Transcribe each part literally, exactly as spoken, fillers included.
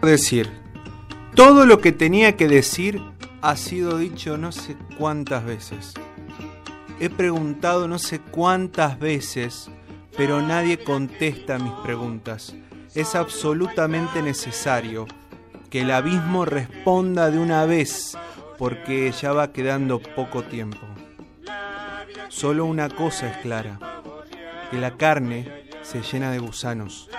decir. Todo lo que tenía que decir ha sido dicho no sé cuántas veces. He preguntado no sé cuántas veces, pero nadie contesta mis preguntas. Es absolutamente necesario que el abismo responda de una vez, porque ya va quedando poco tiempo. Solo una cosa es clara, que la carne se llena de gusanos.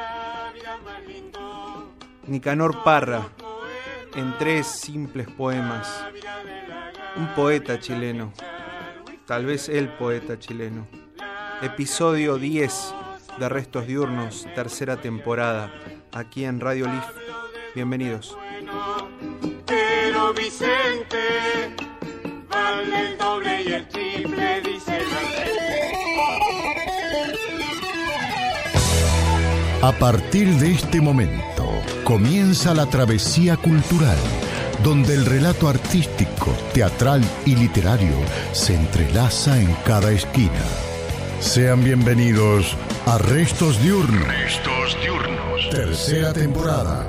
Nicanor Parra, en tres simples poemas, un poeta chileno, tal vez el poeta chileno. Episodio diez de Restos Diurnos, tercera temporada, aquí en Radio Leaf. Bienvenidos. Pero Vicente, vale el doble y el triple, dice la A partir de este momento comienza la travesía cultural, donde el relato artístico, teatral y literario se entrelaza en cada esquina. Sean bienvenidos a Restos Diurnos. Restos Diurnos. Tercera temporada.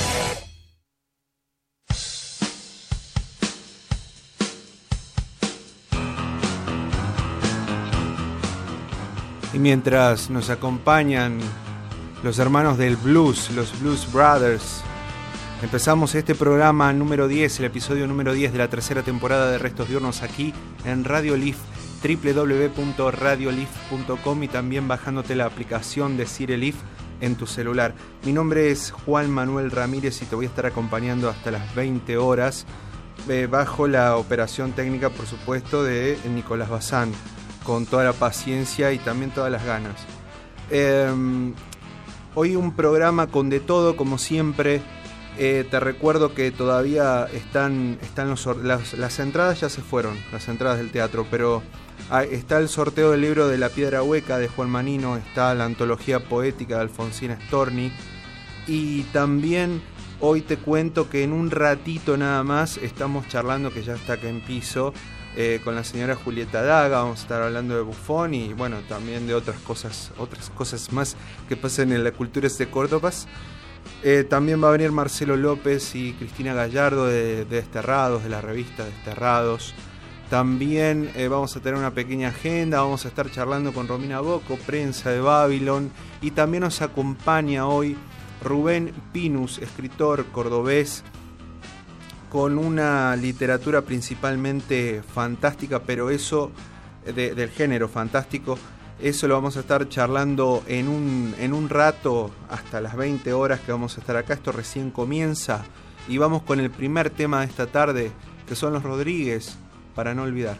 Y mientras nos acompañan los hermanos del blues, los Blues Brothers, empezamos este programa número diez, el episodio número diez de la tercera temporada de Restos Diurnos aquí en Radio Leaf, doble u doble u doble u punto radio leaf punto com, y también bajándote la aplicación de Cire Leaf en tu celular. Mi nombre es Juan Manuel Ramírez y te voy a estar acompañando hasta las veinte horas, eh, bajo la operación técnica, por supuesto, de Nicolás Bazán, con toda la paciencia y también todas las ganas. Eh, hoy un programa con de todo, como siempre. Eh, te recuerdo que todavía están, están los, las, las entradas ya se fueron, las entradas del teatro, pero hay, está el sorteo del libro de La Piedra Hueca de Juan Manino, está la antología poética de Alfonsina Storni, y también hoy te cuento que en un ratito nada más estamos charlando, que ya está acá en piso, Eh, con la señora Julieta Daga. Vamos a estar hablando de Buffon y bueno, también de otras cosas, otras cosas más que pasan en la cultura de Córdoba. Eh, también va a venir Marcelo López y Cristina Gallardo de, de Desterrados, de la revista Desterrados. También eh, vamos a tener una pequeña agenda, vamos a estar charlando con Romina Bocco, prensa de Babylon, y también nos acompaña hoy Rubén Pinus, escritor cordobés, con una literatura principalmente fantástica, pero eso, de, del género fantástico, eso lo vamos a estar charlando en un, en un rato, hasta las veinte horas que vamos a estar acá. Esto recién comienza, y vamos con el primer tema de esta tarde, que son Los Rodríguez, para no olvidar.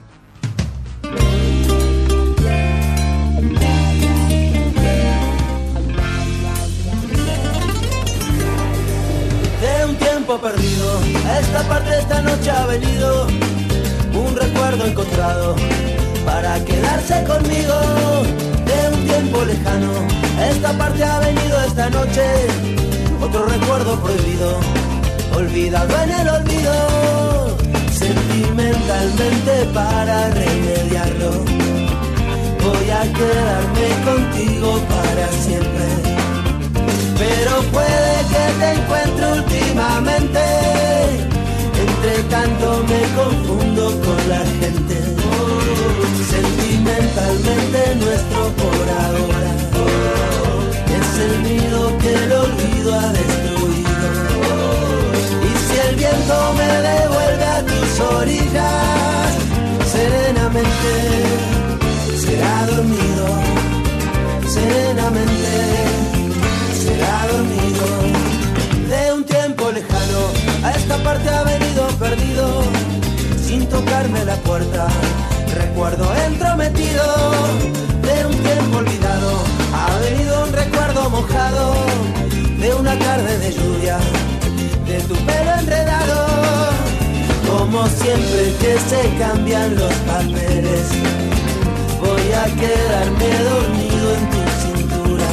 De un tiempo perdido, a esta parte esta noche ha venido un recuerdo encontrado para quedarse conmigo. De un tiempo lejano, a esta parte ha venido esta noche otro recuerdo prohibido, olvidado en el olvido. Sentimentalmente para remediarlo, voy a quedarme contigo para siempre. Pero puede que te encuentre últimamente, entre tanto me confundo con la gente. Oh, sentimentalmente nuestro por ahora oh, es el nido que el olvido ha destruido. Oh, y si el viento me devuelve a tus orillas, serenamente será dormido, serenamente será dormido. De un tiempo lejano, a esta parte ha venido perdido, sin tocarme la puerta, recuerdo entrometido. De un tiempo olvidado, ha venido un recuerdo mojado, de una tarde de lluvia, de tu pelo enredado. Como siempre que se cambian los papeles, voy a quedarme dormido en tu cintura.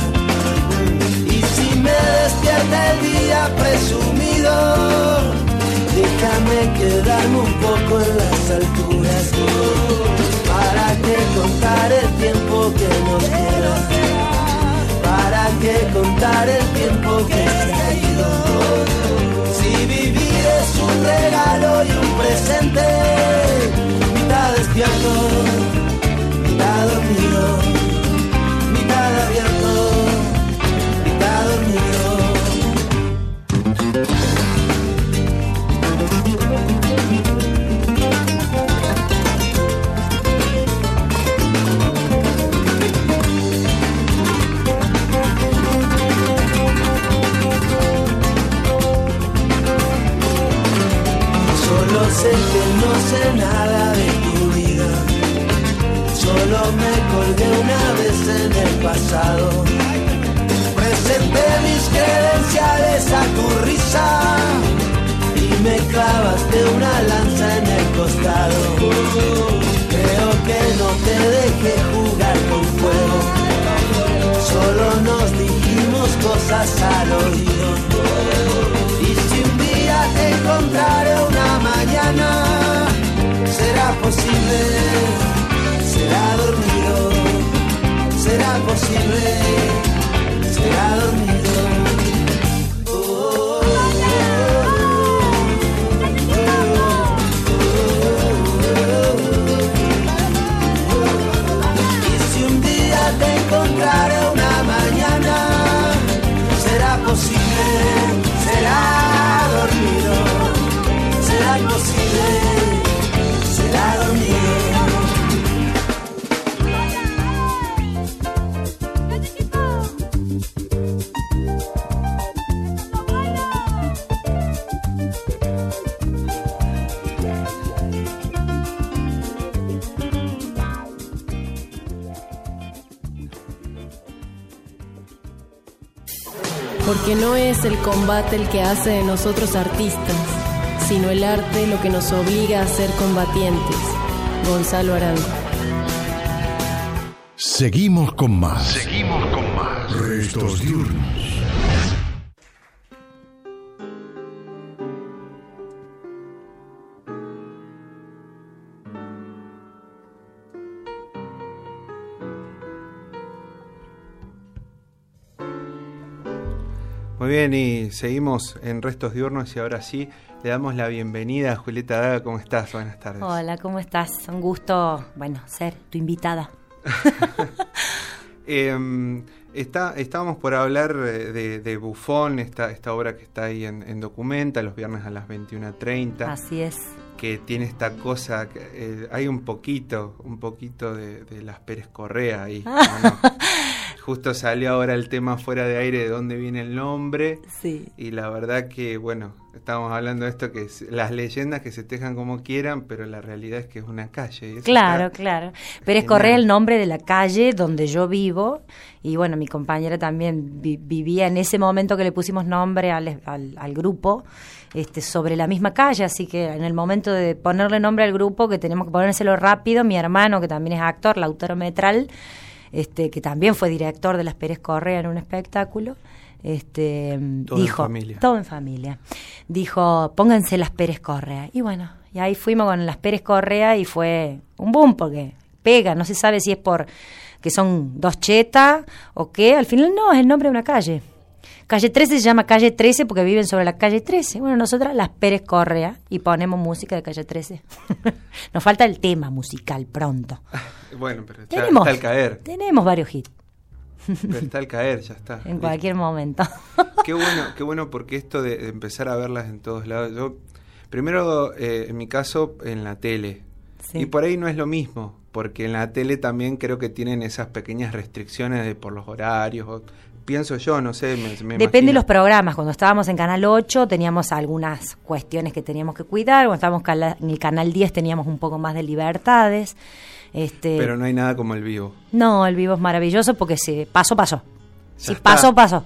Me despierta el día presumido, déjame quedarme un poco en las alturas, para que contar el tiempo que nos queda, para que contar el tiempo que se ha ido. sé que no sé nada de tu vida, solo me colgué una vez en el pasado. Presenté mis credenciales a tu risa y me clavaste una lanza en el costado. Creo que no te dejé jugar con fuego, solo nos dijimos cosas al oído. Y si un día te encontraré una mañana, será posible, será dormido, será posible, será dormido. Oh, oh, oh. Y si un día te encontraré una mañana, será posible, será dormido, será imposible, será dormido. Porque no es el combate el que hace de nosotros artistas, sino el arte lo que nos obliga a ser combatientes. Gonzalo Arango. Seguimos con más. Seguimos con más. Restos diurnos. Muy bien, y seguimos en Restos Diurnos y ahora sí le damos la bienvenida a Julieta Daga. ¿Cómo estás? Buenas tardes. Hola, ¿cómo estás? Un gusto, bueno, ser tu invitada. eh, está, estábamos por hablar de, de Bufón, esta, esta obra que está ahí en, en Documenta, los viernes a las veintiuna treinta. Así es. Que tiene esta cosa, que, eh, hay un poquito, un poquito de, de las Pérez Correa ahí. ¿No? Justo salió ahora el tema fuera de aire de dónde viene el nombre. Sí. Y la verdad que, bueno, estábamos hablando de esto, que es, las leyendas que se tejan como quieran, pero la realidad es que es una calle. Y eso claro, está, claro. Pérez Correa es el nombre de la calle donde yo vivo. Y bueno, mi compañera también vi, vivía en ese momento que le pusimos nombre al, al, al grupo, este, sobre la misma calle. Así que en el momento de ponerle nombre al grupo, que tenemos que ponérselo rápido, mi hermano, que también es actor, Lautaro Metral, Este, que también fue director de las Pérez Correa en un espectáculo, este, todo dijo, en familia. todo en familia, dijo, pónganse las Pérez Correa, y bueno, y ahí fuimos con las Pérez Correa y fue un boom, porque pega, no se sabe si es por que son dos chetas o qué, al final no, es el nombre de una calle. Calle trece se llama Calle trece porque viven sobre la Calle trece. Bueno, nosotras las Pérez Correa y ponemos música de Calle trece. Nos falta el tema musical pronto. Bueno, pero ya tenemos, está al caer. Tenemos varios hits. Pero está al caer, ya está. En cualquier momento. Qué bueno, qué bueno, porque esto de, de empezar a verlas en todos lados. Yo, primero, eh, en mi caso, en la tele. Sí. Y por ahí no es lo mismo, porque en la tele también creo que tienen esas pequeñas restricciones de por los horarios. O, pienso yo, no sé, me, me Depende imagino. de los programas. Cuando estábamos en Canal ocho teníamos algunas cuestiones que teníamos que cuidar. Cuando estábamos en el Canal diez teníamos un poco más de libertades. Este, Pero no hay nada como el vivo. No, el vivo es maravilloso porque si pasó, pasó. Ya si está. pasó, pasó.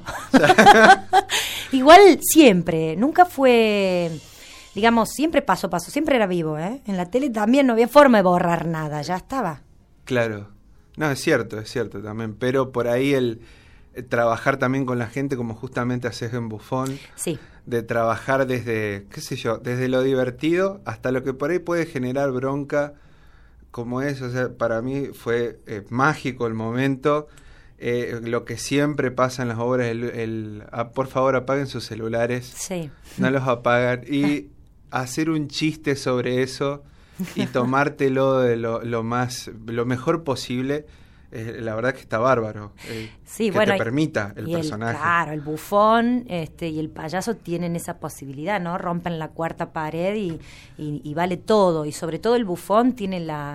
Igual siempre, nunca fue, digamos, siempre pasó, pasó, siempre era vivo, ¿eh? En la tele también no había forma de borrar nada, ya estaba. Claro. No, es cierto, es cierto también. Pero por ahí el... trabajar también con la gente como justamente haces en Bufón, sí, de trabajar desde, qué sé yo, desde lo divertido hasta lo que por ahí puede generar bronca, como es, o sea, para mí fue eh, mágico el momento, eh, lo que siempre pasa en las obras, el, el ah, por favor apaguen sus celulares, sí, no los apagan, y hacer un chiste sobre eso y tomártelo de lo, lo más, lo mejor posible. Eh, la verdad que está bárbaro, eh, sí, que bueno, te permita el y personaje. El, claro, el bufón este, y el payaso tienen esa posibilidad, ¿no? Rompen la cuarta pared y, y, y vale todo. Y sobre todo el bufón tiene la,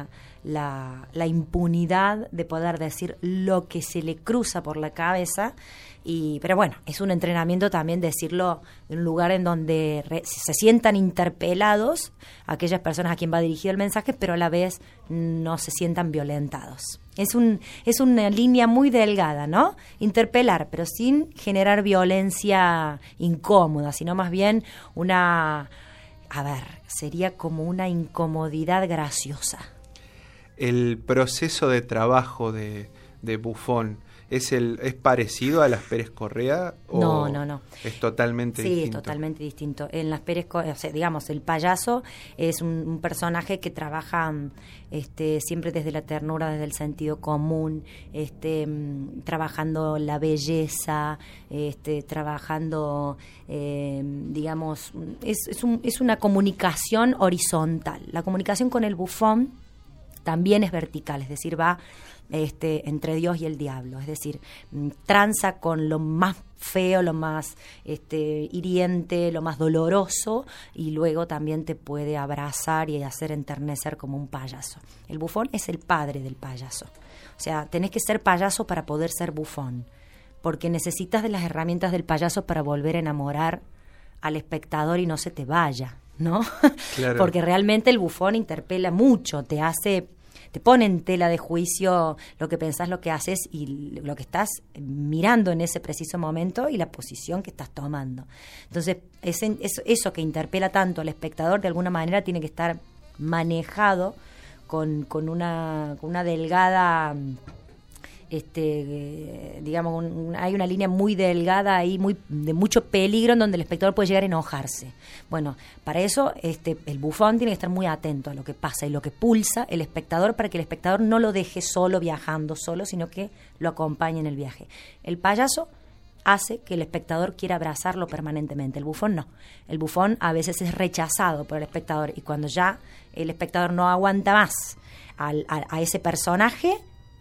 la, la impunidad de poder decir lo que se le cruza por la cabeza. Y, pero bueno, es un entrenamiento también decirlo en un lugar en donde re, se sientan interpelados aquellas personas a quien va dirigido el mensaje, pero a la vez no se sientan violentados. Es un es una línea muy delgada, ¿no? Interpelar, pero sin generar violencia incómoda, sino más bien una, a ver, sería como una incomodidad graciosa. El proceso de trabajo de, de Buffon, ¿Es el es parecido a las Pérez Correa o no, no, no. es totalmente sí, distinto? Sí, es totalmente distinto. En las Pérez Correa, o sea, digamos, el payaso es un, un personaje que trabaja este, siempre desde la ternura, desde el sentido común, este, trabajando la belleza, este, trabajando, eh, digamos, es, es, un, es una comunicación horizontal. La comunicación con el Buffon también es vertical, es decir, va Este, entre Dios y el diablo, es decir, tranza con lo más feo, lo más este, hiriente, lo más doloroso, y luego también te puede abrazar y hacer enternecer como un payaso. El Buffon es el padre del payaso, o sea, tenés que ser payaso para poder ser Buffon, porque necesitas de las herramientas del payaso para volver a enamorar al espectador y no se te vaya, ¿no? Claro. Porque realmente el Buffon interpela mucho, te hace... te pone en tela de juicio lo que pensás, lo que haces y lo que estás mirando en ese preciso momento y la posición que estás tomando. Entonces, ese, eso, eso que interpela tanto al espectador, de alguna manera tiene que estar manejado con, con, una, con una delgada... Este, digamos, un, un, hay una línea muy delgada ahí, muy de mucho peligro, en donde el espectador puede llegar a enojarse. Bueno, para eso este, el Buffon tiene que estar muy atento a lo que pasa y lo que pulsa el espectador, para que el espectador no lo deje solo, viajando solo, sino que lo acompañe en el viaje. El payaso hace que el espectador quiera abrazarlo permanentemente. El Buffon no. El Buffon a veces es rechazado por el espectador, y cuando ya el espectador no aguanta más al, a, a ese personaje,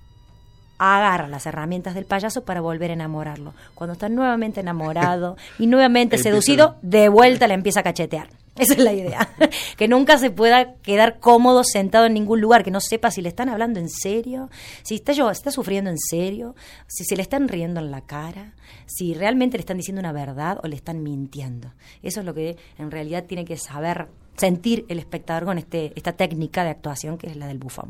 agarra las herramientas del payaso para volver a enamorarlo. Cuando está nuevamente enamorado y nuevamente seducido, de vuelta le empieza a cachetear. Esa es la idea. Que nunca se pueda quedar cómodo sentado en ningún lugar, que no sepa si le están hablando en serio, si está, yo, está sufriendo en serio, si se le están riendo en la cara, si realmente le están diciendo una verdad o le están mintiendo. Eso es lo que en realidad tiene que saber sentir el espectador con este esta técnica de actuación que es la del Buffon.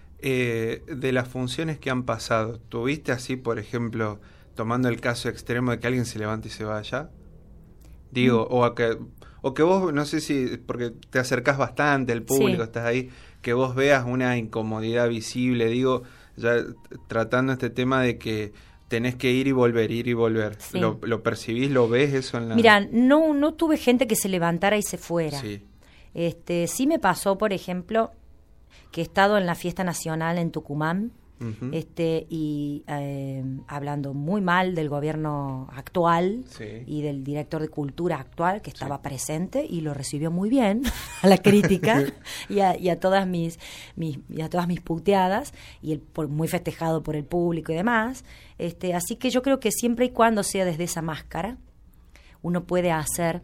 Eh, de las funciones que han pasado, ¿tuviste así, por ejemplo, tomando el caso extremo de que alguien se levante y se vaya? Digo, mm. o, a que, o que vos, no sé si, porque te acercás bastante al público, sí. Estás ahí, que vos veas una incomodidad visible, digo, ya tratando este tema de que tenés que ir y volver, ir y volver. Sí. ¿Lo, ¿Lo percibís, lo ves eso en la...? Mira, no, no tuve gente que se levantara y se fuera. Sí. Este, sí me pasó, por ejemplo... que he estado en la fiesta nacional en Tucumán, uh-huh. este y eh, hablando muy mal del gobierno actual, sí. y del director de cultura actual que estaba, sí. presente y lo recibió muy bien a la crítica y, a, y a todas mis, mis y a todas mis puteadas, y el, por, muy festejado por el público y demás. Este, así que yo creo que siempre y cuando sea desde esa máscara, uno puede hacer,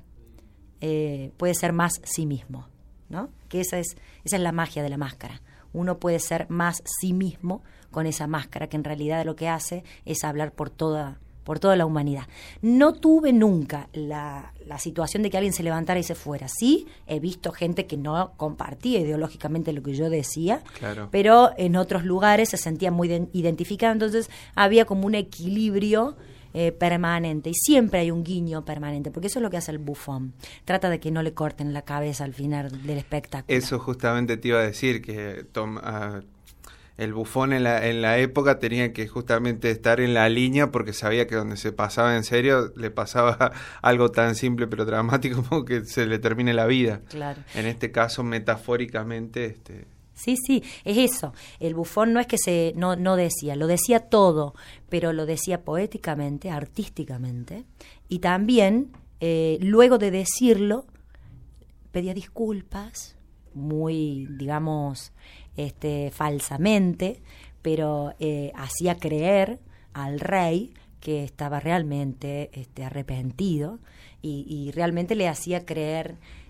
eh, puede ser más sí mismo, ¿no? Que esa es esa es la magia de la máscara. Uno puede ser más sí mismo con esa máscara, que en realidad lo que hace es hablar por toda por toda la humanidad. No tuve nunca la, la situación de que alguien se levantara y se fuera. Sí, he visto gente que no compartía ideológicamente lo que yo decía, claro. pero en otros lugares se sentía muy de, identificada, entonces había como un equilibrio Eh, permanente, y siempre hay un guiño permanente, porque eso es lo que hace el Buffon, trata de que no le corten la cabeza al final del espectáculo. Eso justamente te iba a decir, que toma, uh, el Buffon en la, en la época tenía que justamente estar en la línea, porque sabía que donde se pasaba en serio le pasaba algo tan simple pero dramático como que se le termine la vida. Claro. En este caso, metafóricamente, este Sí, sí, es eso. El Buffon no es que se no, no decía, lo decía todo, pero lo decía poéticamente, artísticamente, y también, eh, luego de decirlo, pedía disculpas, muy, digamos, este, falsamente, pero eh, hacía creer al rey que estaba realmente este, arrepentido, y, y realmente le hacía creer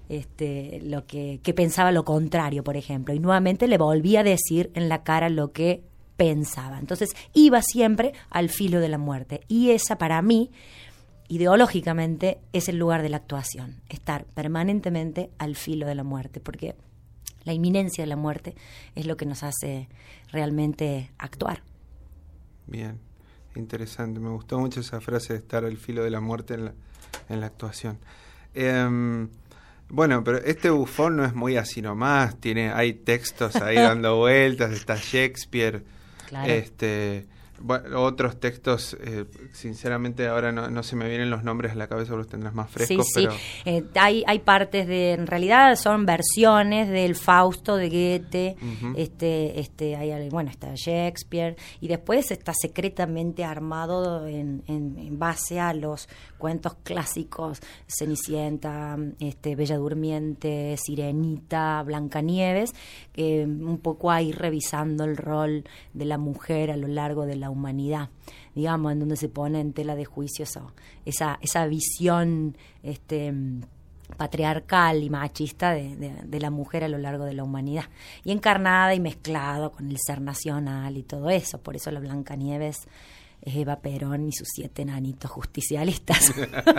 este, lo que, que pensaba lo contrario, por ejemplo, y nuevamente le volvía a decir en la cara lo que pensaba. Entonces iba siempre al filo de la muerte, y esa para mí, ideológicamente, es el lugar de la actuación, estar permanentemente al filo de la muerte, porque la inminencia de la muerte es lo que nos hace realmente actuar. Bien, interesante, me gustó mucho esa frase de estar al filo de la muerte en la, en la actuación. Eh, bueno, pero este Bufón no es muy así nomás, tiene, hay textos ahí dando vueltas, está Shakespeare, Claro. este, bueno, otros textos, eh, sinceramente ahora no, no se me vienen los nombres a la cabeza, los tendrás más frescos, sí, pero... sí. Eh, hay, hay partes de, en realidad son versiones del Fausto de Goethe, Uh-huh. este, este, hay, bueno, está Shakespeare, y después está secretamente armado en, en, en base a los cuentos clásicos, Cenicienta, este, Bella Durmiente, Sirenita, Blancanieves, eh, un poco ahí revisando el rol de la mujer a lo largo de la humanidad, digamos, en donde se pone en tela de juicio eso, esa, esa visión este, patriarcal y machista de, de, de la mujer a lo largo de la humanidad, y encarnada y mezclado con el ser nacional y todo eso. Por eso la Blancanieves es Eva Perón y sus siete enanitos justicialistas.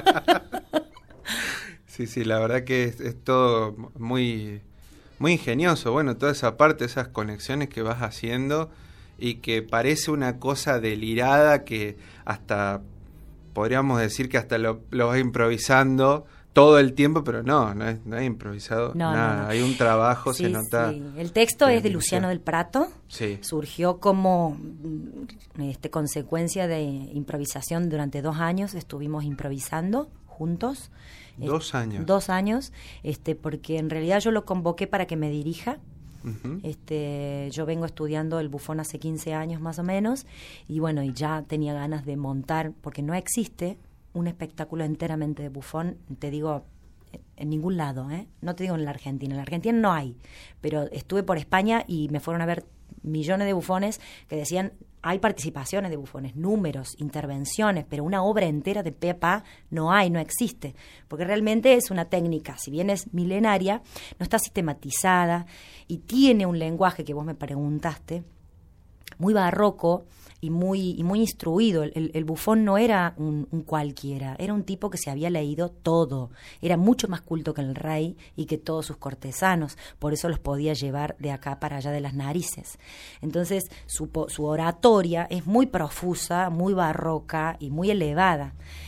Sí, sí, la verdad que es, es todo muy, muy ingenioso. Bueno, toda esa parte, esas conexiones que vas haciendo y que parece una cosa delirada que hasta, podríamos decir que hasta lo, lo vas improvisando todo el tiempo, pero no, no es, no es improvisado No, nada. no, no. Hay un trabajo, Sí, se nota. sí. El texto de es de la Luciano del Prato. Sí. Surgió como mm, este, consecuencia de improvisación. Durante dos años estuvimos improvisando juntos. Dos Eh, años. Dos años, este, porque en realidad yo lo convoqué para que me dirija. Ujú. Este, yo vengo estudiando el Bufón hace quince años más o menos, y bueno, y ya tenía ganas de montar, porque no existe un espectáculo enteramente de Bufón, te digo, en ningún lado, ¿eh? No te digo en la Argentina, en la Argentina no hay, pero estuve por España y me fueron a ver millones de bufones que decían, hay participaciones de bufones, números, intervenciones, pero una obra entera de pe a pa no hay, no existe, porque realmente es una técnica, si bien es milenaria, no está sistematizada y tiene un lenguaje que vos me preguntaste, muy barroco y muy, y muy instruido. El, el Bufón no era un, un cualquiera, era un tipo que se había leído todo, era mucho más culto que el rey y que todos sus cortesanos, por eso los podía llevar de acá para allá de las narices. Entonces su, su oratoria es muy profusa, muy barroca y muy elevada,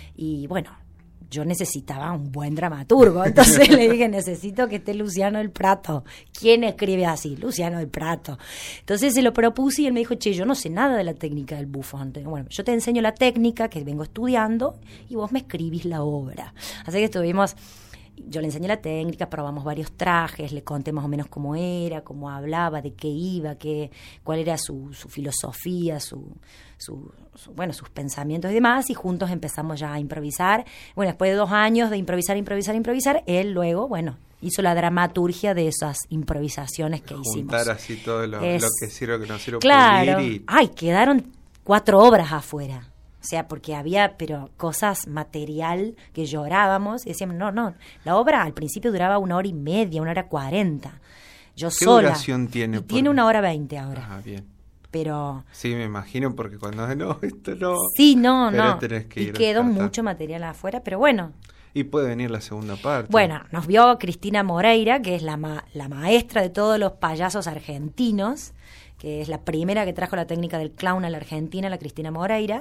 y bueno, yo necesitaba un buen dramaturgo, entonces le dije, necesito que esté Luciano del Prato. ¿Quién escribe así? Luciano del Prato. Entonces se lo propuse y él me dijo, che, yo no sé nada de la técnica del Bufón. Bueno, yo te enseño la técnica que vengo estudiando y vos me escribís la obra. Así que estuvimos, yo le enseñé la técnica, probamos varios trajes, le conté más o menos cómo era, cómo hablaba, de qué iba, qué, cuál era su, su filosofía, su... Su, su, bueno, sus pensamientos y demás, y juntos empezamos ya a improvisar. Bueno, después de dos años de improvisar, improvisar, improvisar, él luego, bueno, hizo la dramaturgia de esas improvisaciones que Juntar hicimos. Juntar así todo lo, es, lo que sirve, que no sirve. Claro. Pulir y... Ay, quedaron cuatro obras afuera. O sea, porque había, pero cosas material que llorábamos y decíamos, no, no, la obra al principio duraba una hora y media, una hora cuarenta. Yo ¿Qué sola. duración tiene? Y tiene una hora veinte ahora. Ah, bien. Pero sí, me imagino, porque cuando no, esto no. Sí, no, pero no. Tenés que y ir quedó descartar. mucho material afuera, pero bueno. Y puede venir la segunda parte. Bueno, nos vio Cristina Moreira, que es la, ma- la maestra de todos los payasos argentinos, que es la primera que trajo la técnica del clown a la Argentina, la Cristina Moreira.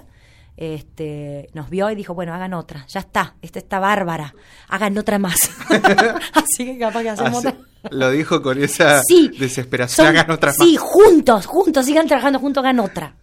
Este, nos vio y dijo, bueno, hagan otra, ya está, esta está bárbara, hagan otra más. Así que capaz que hacemos Hace- otra. Lo dijo con esa Sí, desesperación, son- hagan otra Sí, más. juntos, juntos, sigan trabajando juntos, hagan otra.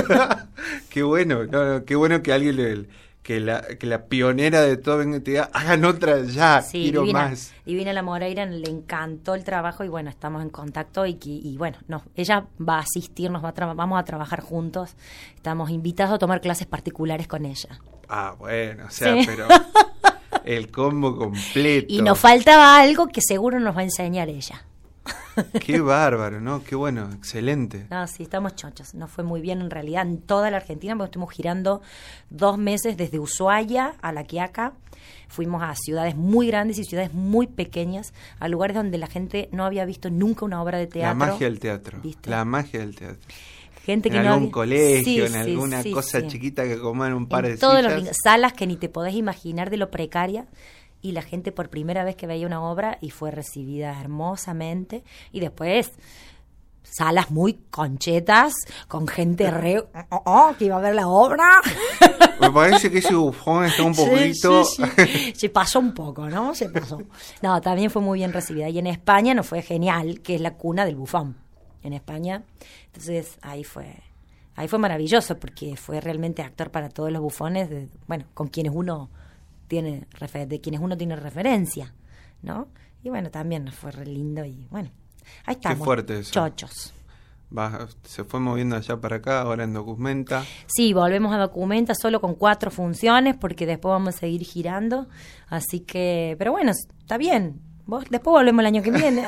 Qué bueno, no, no, qué bueno que alguien le, que la que la pionera de todo venga y te diga, hagan otra ya, Sí, quiero divina, más. divina la Moreira, le encantó el trabajo y bueno, estamos en contacto y, y, y bueno, no, ella va a asistir, nos va a tra- vamos a trabajar juntos, estamos invitados a tomar clases particulares con ella. Ah, bueno, o sea, Sí. pero el combo completo. Y nos faltaba algo que seguro nos va a enseñar ella. Qué bárbaro, ¿no? Qué bueno, excelente. No, sí, estamos chochos. Nos fue muy bien en realidad en toda la Argentina, porque estuvimos girando dos meses desde Ushuaia a La Quiaca. Fuimos a ciudades muy grandes y ciudades muy pequeñas, a lugares donde la gente no había visto nunca una obra de teatro. La magia del teatro. ¿Viste? La magia del teatro. Gente que en no algún había... colegio, sí, en sí, alguna sí, cosa sí. chiquita que coman un par en de todos sillas. los salas que ni te podés imaginar de lo precaria, y la gente por primera vez que veía una obra y fue recibida hermosamente. Y después salas muy conchetas con gente re oh, oh, oh, que iba a ver la obra. Me parece que ese bufón está un poquito... Sí, sí, sí. Se pasó un poco, ¿no? Se pasó. No, también fue muy bien recibida. Y en España nos fue genial, que es la cuna del bufón. En España. Entonces ahí fue... Ahí fue maravilloso, porque fue realmente actor para todos los bufones, de, bueno, con quienes uno tiene refer- de quienes uno tiene referencia, ¿no? Y bueno, también nos fue re lindo y bueno, ahí estamos. Qué fuerte eso. Chochos. Va, se fue moviendo allá para acá, ahora en Documenta. Sí, volvemos a Documenta solo con cuatro funciones, porque después vamos a seguir girando, así que, pero bueno, está bien. Vos, después volvemos el año que viene.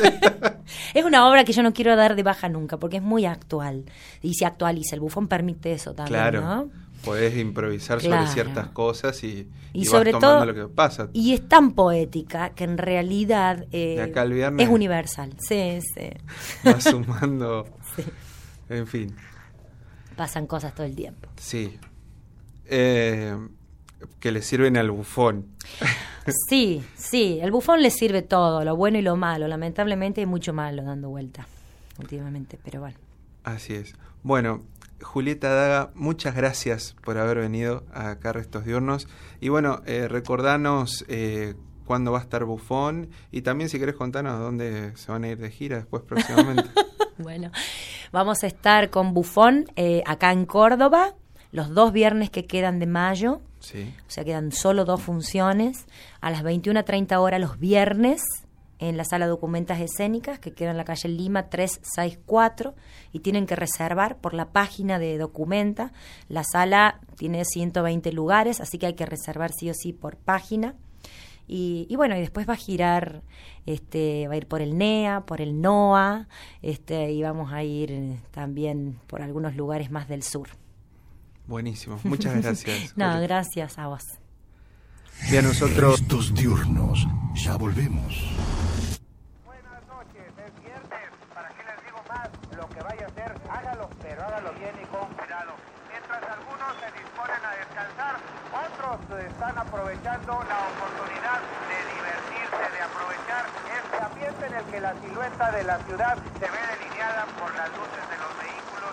Es una obra que yo no quiero dar de baja nunca, porque es muy actual. Y se actualiza. El bufón permite eso también, Claro. ¿no? Podés improvisar Claro. sobre ciertas cosas y, Y, y sobre vas tomando todo, lo que pasa. y es tan poética que en realidad eh, De acá al viernes. es universal. Sí, sí. Vas sumando. Sí. En fin, Pasan cosas todo el tiempo. sí. Eh, que le sirven al bufón. Sí, sí. El bufón le sirve todo, lo bueno y lo malo. Lamentablemente hay mucho malo dando vuelta últimamente, pero bueno. Así es. Bueno, Julieta Daga, muchas gracias por haber venido acá a Restos Diurnos. Y bueno, eh, recordanos eh, cuándo va a estar Bufón y también si querés contarnos dónde se van a ir de gira después próximamente. Bueno, vamos a estar con Bufón eh, acá en Córdoba los dos viernes que quedan de mayo. Sí. O sea, quedan solo dos funciones a las veintiuna treinta horas los viernes en la sala Documentas Escénicas, que queda en la calle Lima trescientos sesenta y cuatro, y tienen que reservar por la página de Documenta. La sala tiene ciento veinte lugares, así que hay que reservar sí o sí por página. Y, y bueno, y después va a girar, este, va a ir por el N E A, por el N O A, este, y vamos a ir también por algunos lugares más del sur. Buenísimo, muchas gracias. No, Julieta. gracias a vos. Y a nosotros... Restos Diurnos. Ya volvemos. Buenas noches, es viernes. ¿Para qué les digo más? Lo que vaya a hacer, hágalo, pero hágalo bien y con cuidado. Mientras algunos se disponen a descansar, otros están aprovechando la oportunidad de divertirse, de aprovechar este ambiente en el que la silueta de la ciudad se ve delineada por las luces de los vehículos.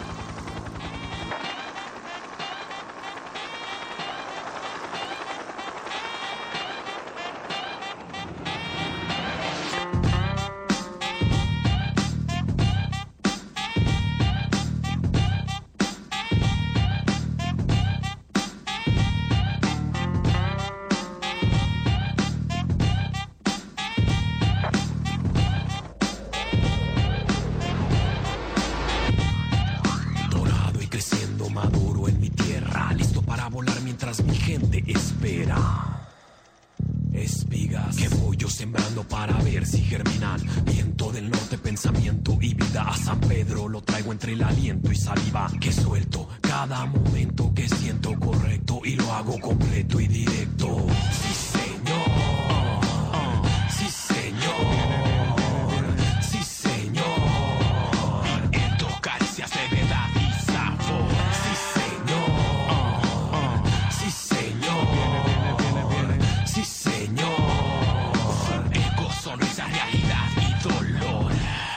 Espigas que voy yo sembrando para ver si germinan. Viento del norte, pensamiento y vida. A San Pedro lo traigo entre el aliento y saliva que suelto. Cada momento que siento correcto y lo hago completo y directo. Sí, señor. Sí, señor. Sí, señor. En tus caricias de verdad y sabor. Sí, señor. Sí, señor. Sí, señor. Eco, sonrisa, realidad y dolor.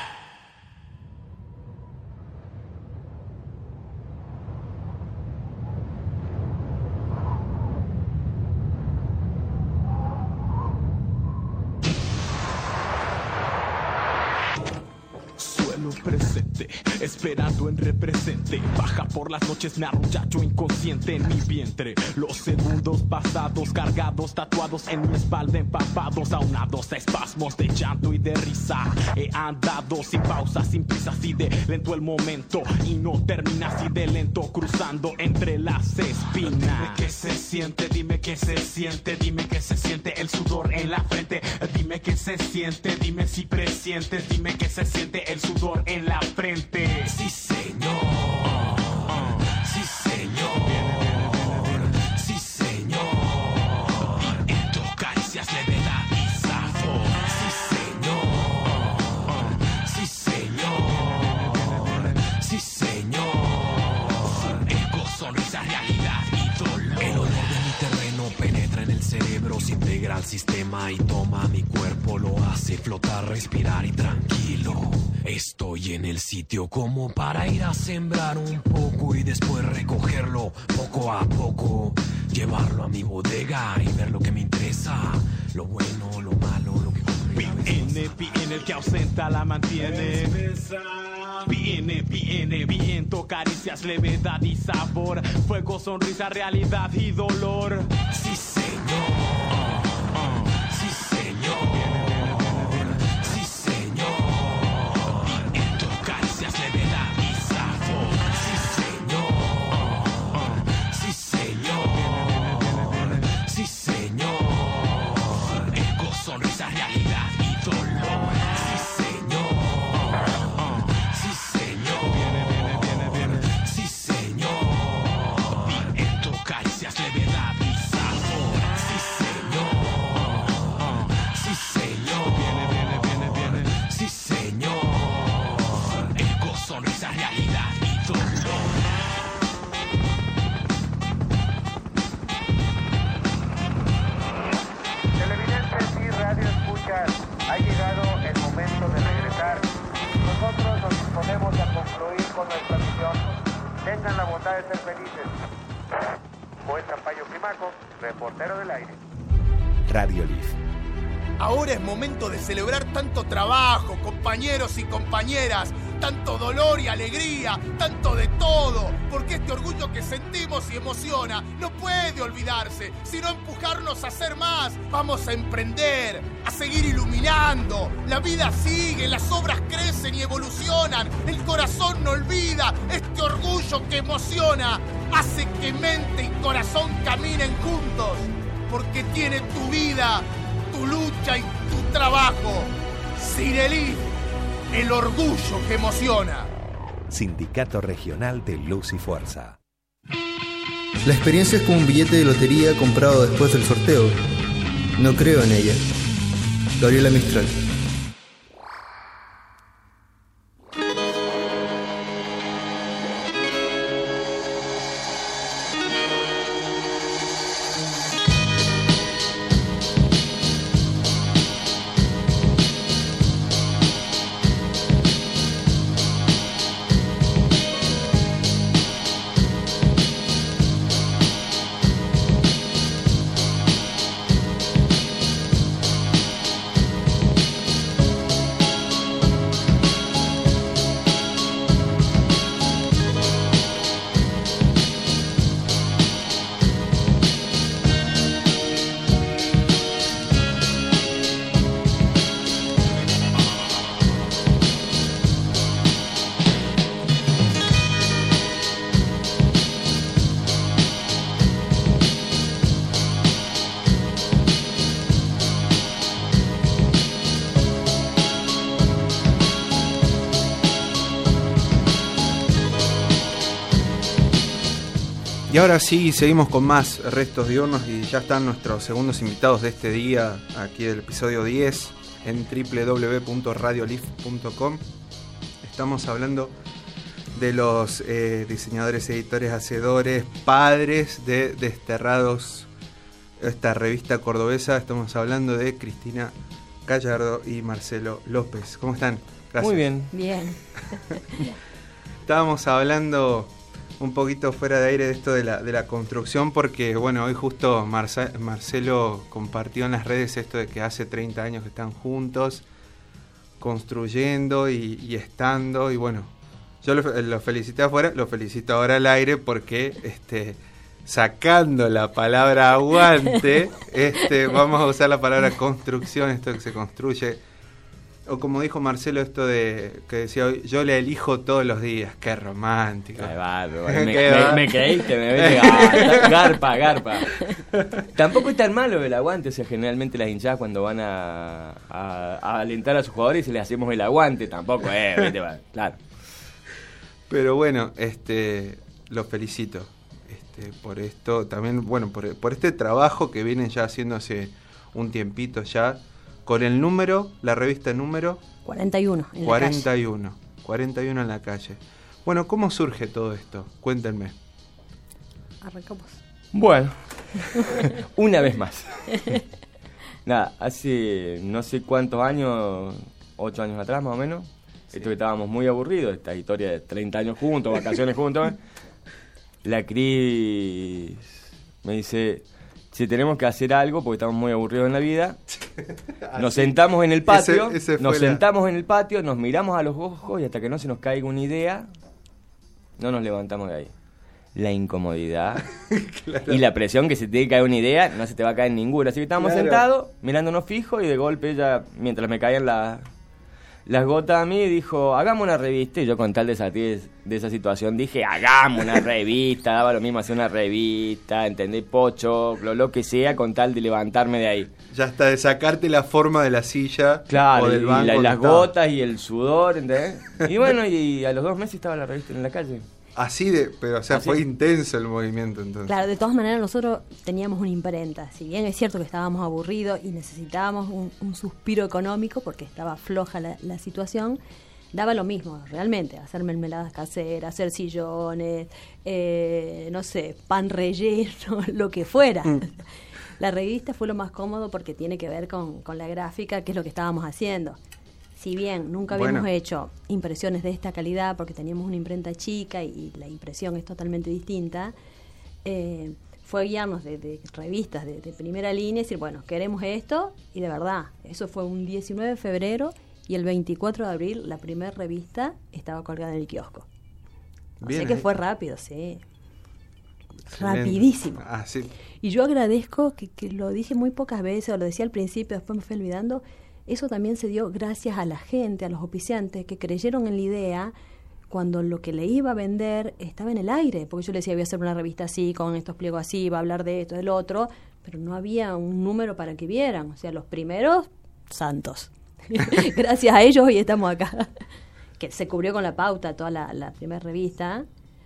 Suelo presente, esperando en represente. Baja por las noches, me arrullacho inconsciente en mi vientre. Los segundos pasados, cargados, tatuados en mi espalda, empapados, aunados a espasmos de llanto y de risa. He andado sin pausa, sin prisa, así de lento el momento. Y no termina así de lento, cruzando entre las espinas. Dime qué se siente, dime qué se siente, dime qué se siente el sudor en la frente. Dime qué que se siente, dime si presientes, dime que se siente el sudor en la frente. Sí, señor. Sí, señor. Sí, señor. En tus caricias levedad y sabor. Sí, señor. Sí, señor. Sí, señor. Eco, sonrisa, realidad y dolor. El olor de mi terreno penetra en el cerebro, se integra al sistema y toma mi cuerpo, lo hace flotar, respirar y tranquilo. Estoy en el sitio como para ir a sembrar un poco y después recogerlo poco a poco, llevarlo a mi bodega y ver lo que me interesa, lo bueno, lo malo, lo que viene, viene el que ausenta la mantiene. Viene, viene, viento, caricias, levedad y sabor, fuego, sonrisa, realidad y dolor. Sí, señor. Sí, señor. Sí, señor. En tus caricias, levedad y sabor. Sí, señor. Sí, señor. Sí, señor. Eco, sonrisa, realidad y dolor. Sí, señor. Sí, señor. Sí, señor. En tus caricias, levedad y sabor. Sí, señor. Sí, señor. Sí, señor. Eco, sonrisa, realidad y dolor. Televidentes y radio escuchas, ha llegado el momento de regresar. Nosotros nos disponemos a concluir con nuestra misión. Tengan la bondad de ser felices. Juez Zampayo Climaco, reportero del aire. Radio Leaf. Ahora es momento de celebrar tanto trabajo, compañeros y compañeras, tanto dolor y alegría, tanto de todo, porque este orgullo que sentimos y emociona no puede olvidarse, sino empujarnos a hacer más. Vamos a emprender, a seguir iluminando. La vida sigue, las obras crecen y evolucionan. El corazón no olvida, este orgullo que emociona hace que mente y corazón caminen juntos, porque tiene tu vida, tu lucha y tu trabajo. Cirelí, el orgullo que emociona. Sindicato Regional de Luz y Fuerza. La experiencia es como un billete de lotería comprado después del sorteo. No creo en ella. Gabriela Mistral. Y ahora sí, seguimos con más Restos Diurnos y ya están nuestros segundos invitados de este día, aquí del episodio diez, en doble u doble u doble u punto radio leaf punto com. Estamos hablando de los eh, diseñadores, editores, hacedores, padres de Desterrados, esta revista cordobesa. Estamos hablando de Cristina Gallardo y Marcelo López. ¿Cómo están? Gracias. Muy bien. Bien. Estábamos hablando un poquito fuera de aire de esto de la, de la construcción, porque bueno, hoy justo Marce, Marcelo compartió en las redes esto de que hace treinta años que están juntos, construyendo y, y estando, y bueno, yo lo, lo felicité afuera, lo felicito ahora al aire, porque este sacando la palabra aguante, este vamos a usar la palabra construcción, esto que se construye O como dijo Marcelo, esto de que decía, yo le elijo todos los días. Qué romántico. Qué bárbaro. Me, me, me creíste, me ves ah, garpa, garpa. Tampoco es tan malo el aguante. O sea, generalmente las hinchadas cuando van a, a, a alentar a sus jugadores se les hacemos el aguante. Tampoco es, eh, ¿viste? Claro. Pero bueno, este, los felicito este, por esto. También, bueno, por, por este trabajo que vienen ya haciendo hace un tiempito ya. Con el número, la revista número... cuarenta y uno en cuarenta y la uno, calle. cuarenta y uno en la calle. Bueno, ¿cómo surge todo esto? Cuéntenme. Arrancamos. Bueno, una vez más. Nada, hace no sé cuántos años, ocho años atrás más o menos, sí. Esto que estábamos muy aburridos, esta historia de treinta años juntos, vacaciones juntos, la Cris me dice... Si tenemos que hacer algo porque estamos muy aburridos en la vida, nos sentamos en el patio, ese, ese nos la... sentamos en el patio, nos miramos a los ojos y hasta que no se nos caiga una idea, no nos levantamos de ahí. La incomodidad claro. Y la presión que se te tiene que caer una idea, no se te va a caer ninguna. Así que estábamos claro. sentados, mirándonos fijos y de golpe ella, mientras me caían la, las gotas a mí, dijo, hagamos una revista. Y yo con tal de salir de esa situación dije, hagamos una revista, daba lo mismo hacer una revista, ¿entendés? Pocho, lo, lo que sea, con tal de levantarme de ahí. Ya hasta de sacarte la forma de la silla claro, o del banco. Y la, las gotas y el sudor, ¿entendés? Y bueno, y a los dos meses estaba la revista en la calle. Así de, pero o sea, Así. Fue intenso el movimiento entonces. Claro, de todas maneras nosotros teníamos una imprenta. Si bien es cierto que estábamos aburridos y necesitábamos un, un suspiro económico porque estaba floja la, la situación, daba lo mismo, realmente, hacer mermeladas caseras, hacer sillones, eh, no sé, pan relleno, lo que fuera. Mm. La revista fue lo más cómodo porque tiene que ver con, con la gráfica, que es lo que estábamos haciendo. Si bien nunca habíamos bueno. hecho impresiones de esta calidad porque teníamos una imprenta chica y, y la impresión es totalmente distinta, eh, fue guiarnos de, de revistas de, de primera línea y decir, bueno, queremos esto, y de verdad, eso fue un diecinueve de febrero y el veinticuatro de abril la primera revista estaba colgada en el kiosco. O Bien, sea que eh. fue rápido, sí. Excelente. Rapidísimo. Ah, sí. Y yo agradezco, que, que lo dije muy pocas veces, o lo decía al principio, después me fui olvidando, eso también se dio gracias a la gente, a los auspiciantes que creyeron en la idea cuando lo que le iba a vender estaba en el aire, porque yo le decía, voy a hacer una revista así, con estos pliegos así, va a hablar de esto, del otro, pero no había un número para que vieran, o sea, los primeros, santos. Gracias a ellos hoy estamos acá. Que se cubrió con la pauta toda la, la primera revista,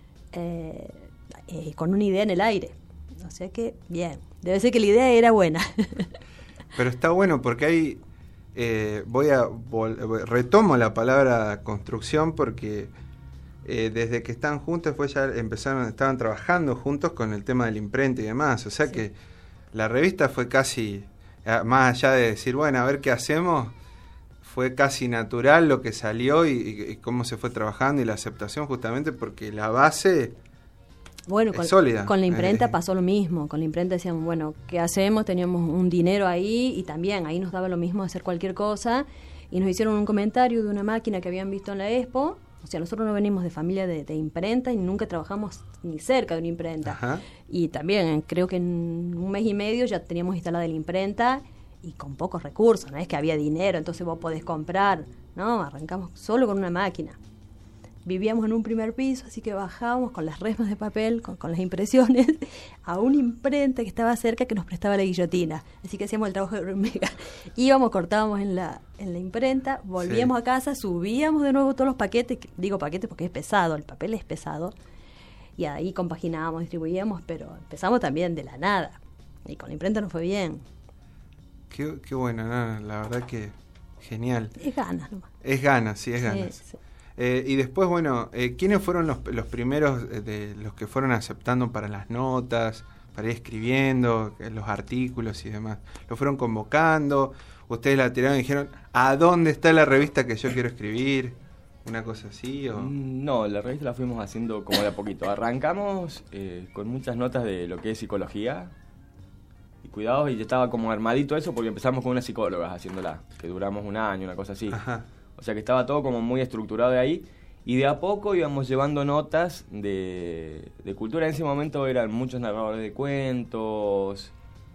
eh, eh, con una idea en el aire. O sea que, bien, debe ser que la idea era buena. Pero está bueno porque hay... Eh, voy a vol- retomo la palabra construcción porque eh, desde que están juntos pues ya empezaron estaban trabajando juntos con el tema del imprenta y demás, o sea sí. que la revista fue casi más allá de decir bueno a ver qué hacemos, fue casi natural lo que salió y, y, y cómo se fue trabajando y la aceptación justamente porque la base Bueno, con, con la imprenta pasó lo mismo. Con la imprenta decíamos, bueno, ¿qué hacemos? Teníamos un dinero ahí y también ahí nos daba lo mismo hacer cualquier cosa. Y nos hicieron un comentario de una máquina que habían visto en la Expo. O sea, nosotros no venimos de familia de, de imprenta y nunca trabajamos ni cerca de una imprenta. Ajá. Y también creo que en un mes y medio ya teníamos instalada la imprenta y con pocos recursos. No es que había dinero, entonces vos podés comprar. No, arrancamos solo con una máquina. Vivíamos en un primer piso, así que bajábamos con las resmas de papel, con, con las impresiones, a una imprenta que estaba cerca que nos prestaba la guillotina. Así que hacíamos el trabajo de hormiga. Íbamos, cortábamos en la, en la imprenta, volvíamos sí. a casa, subíamos de nuevo todos los paquetes, digo paquetes porque es pesado, el papel es pesado, y ahí compaginábamos, distribuíamos, pero empezamos también de la nada. Y con la imprenta nos fue bien. Qué, qué bueno, ¿no? La verdad que genial. Es ganas nomás. Es ganas, sí, es ganas. Sí, sí. Eh, y después, bueno, eh, ¿quiénes fueron los, los primeros de, de los que fueron aceptando para las notas, para ir escribiendo, eh, los artículos y demás? ¿Lo fueron convocando? ¿Ustedes la tiraron y dijeron, ¿a dónde está la revista que yo quiero escribir? ¿Una cosa así? O... No, la revista la fuimos haciendo como de a poquito. Arrancamos eh, con muchas notas de lo que es psicología y cuidados, y ya estaba como armadito eso porque empezamos con unas psicólogas haciéndola, que duramos un año, una cosa así. Ajá. O sea que estaba todo como muy estructurado de ahí, y de a poco íbamos llevando notas de, de cultura. En ese momento eran muchos narradores de cuentos,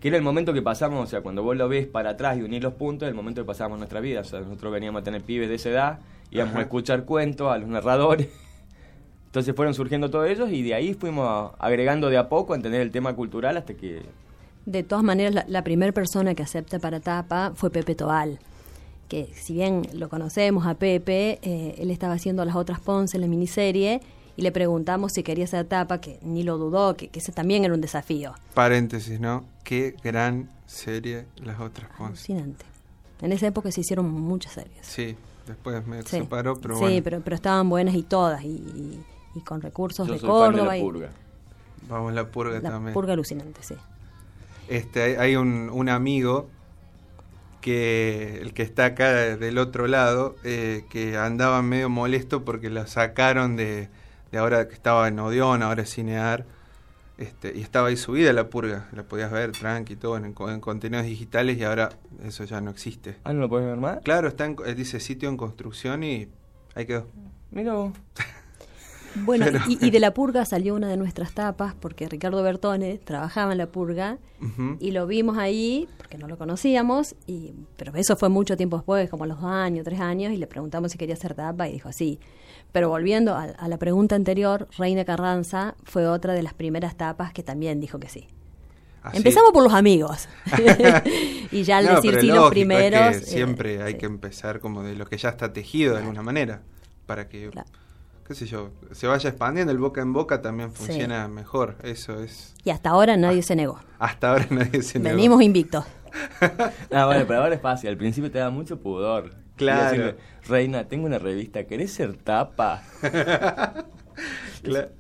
que era el momento que pasamos, o sea, cuando vos lo ves para atrás y unir los puntos, el momento que pasamos nuestra vida. O sea, nosotros veníamos a tener pibes de esa edad, íbamos Ajá. a escuchar cuentos, a los narradores. Entonces fueron surgiendo todos ellos y de ahí fuimos agregando de a poco a entender el tema cultural hasta que... De todas maneras, la, la primera persona que acepta para tapa fue Pepe Tobal, que si bien lo conocemos a Pepe, eh, él estaba haciendo Las Otras Ponce en la miniserie y le preguntamos si quería hacer tapa, que ni lo dudó, que, que ese también era un desafío. Paréntesis, ¿no? Qué gran serie Las Otras Ponce. Alucinante. En esa época se hicieron muchas series. Sí, después me sí. separó, pero sí, bueno. Sí, pero, pero estaban buenas y todas, y, y, y con recursos Yo de soy Córdoba. Fan de la Purga. Y, Vamos, La Purga la también. La Purga alucinante, sí. Este, hay, hay un, un amigo que el que está acá del otro lado, eh, que andaba medio molesto porque la sacaron de, de ahora que estaba en Odeón, ahora es Cinear, este, y estaba ahí subida La Purga, la podías ver tranqui y todo en, en contenidos digitales, y ahora eso ya no existe. Ah, ¿no lo puedes ver más? Claro, está en, dice sitio en construcción y ahí quedó. Mira vos. Bueno, Pero... y, y de La Purga salió una de nuestras tapas, porque Ricardo Bertone trabajaba en La Purga, uh-huh. y lo vimos ahí, porque no lo conocíamos, y pero eso fue mucho tiempo después, como a los dos años, tres años, y le preguntamos si quería hacer tapa, y dijo sí. Pero volviendo a, a la pregunta anterior, Reina Carranza fue otra de las primeras tapas que también dijo que sí. ¿Así? Empezamos por los amigos. Y ya al no, decir sí los primeros... Es que siempre eh, hay sí. que empezar como de lo que ya está tejido de alguna manera, para que... Claro. qué sé yo, se vaya expandiendo, el boca en boca también funciona sí. mejor, eso es... Y hasta ahora nadie ah, se negó. Hasta ahora nadie se negó. Venimos invictos. Ah, bueno, pero ahora es fácil, al principio te da mucho pudor. Claro. Decirle, Reina, tengo una revista, ¿querés ser tapa? Claro.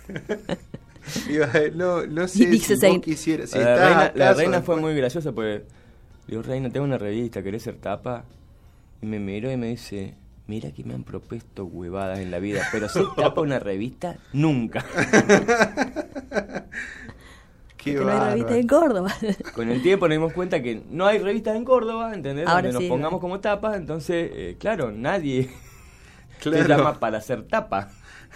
no, no sé Dice si vos quisieras... Si la reina, la reina después... fue muy graciosa porque... Digo, Reina, tengo una revista, ¿querés ser tapa? Y me miró y me dice... Mira que me han propuesto huevadas en la vida, pero ser tapa una revista, nunca. Qué no hay revistas en Córdoba. Con el tiempo nos dimos cuenta que no hay revistas en Córdoba, ¿entendés? Ahora Donde sí, nos pongamos ¿no? como tapas, entonces, eh, claro, nadie claro. se llama para ser tapa.